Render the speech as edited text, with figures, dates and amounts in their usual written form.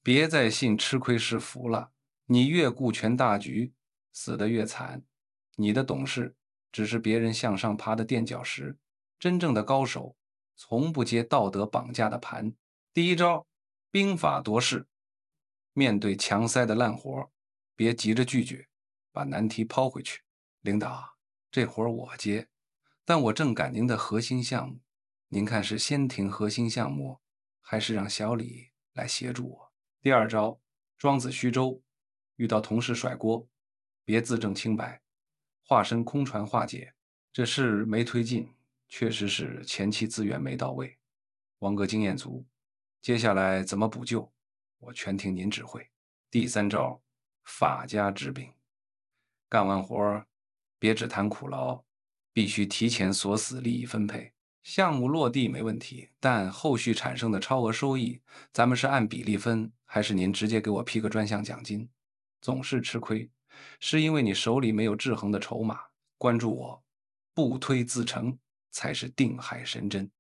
别再信吃亏是福了，你越顾全大局，死得越惨。你的懂事只是别人向上爬的垫脚石，真正的高手从不接道德绑架的盘。第一招，兵法夺势。面对强塞的烂活，别急着拒绝，把难题抛回去。领导，这活我接，但我正赶您的核心项目，您看是先停核心项目，还是让小李来协助我？第二招，庄子虚舟。遇到同事甩锅，别自证清白，化身空船化解。这事没推进，确实是前期资源没到位。王哥经验足，接下来怎么补救，我全听您指挥。第三招，法家之柄。干完活别只谈苦劳，必须提前锁死利益分配。项目落地没问题，但后续产生的超额收益，咱们是按比例分，还是您直接给我批个专项奖金？总是吃亏，是因为你手里没有制衡的筹码。关注我，不推自成才是定海神针。